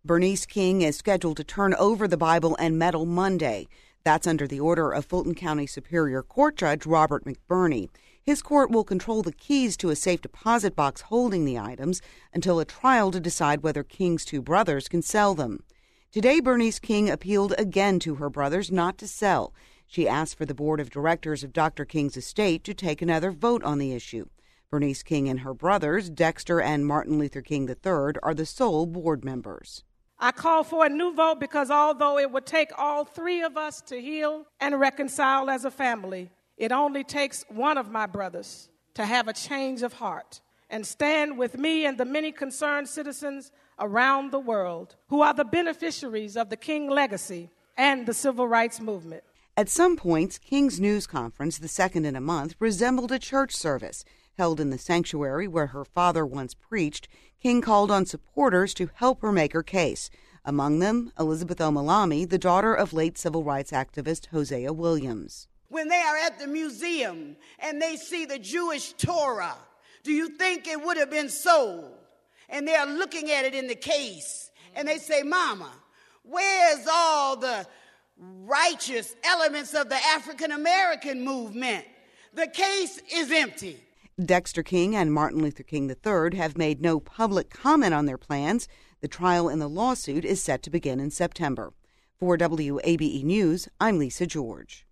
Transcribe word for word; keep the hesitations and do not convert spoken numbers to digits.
Bernice King is scheduled to turn over the Bible and medal Monday. That's under the order of Fulton County Superior Court Judge Robert McBurney. His court will control the keys to a safe deposit box holding the items until a trial to decide whether King's two brothers can sell them. Today, Bernice King appealed again to her brothers not to sell. She asked for the board of directors of Doctor King's estate to take another vote on the issue. Bernice King and her brothers, Dexter and Martin Luther King the third, are the sole board members. I call for a new vote because although it would take all three of us to heal and reconcile as a family, it only takes one of my brothers to have a change of heart and stand with me and the many concerned citizens around the world who are the beneficiaries of the King legacy and the civil rights movement. At some points, King's news conference, the second in a month, resembled a church service. Held in the sanctuary where her father once preached, King called on supporters to help her make her case. Among them, Elizabeth Omalami, the daughter of late civil rights activist Hosea Williams. When they are at the museum and they see the Jewish Torah, do you think it would have been sold? And they're looking at it in the case, and they say, Mama, where's all the righteous elements of the African American movement? The case is empty. Dexter King and Martin Luther King the third have made no public comment on their plans. The trial in the lawsuit is set to begin in September. For W A B E News, I'm Lisa George.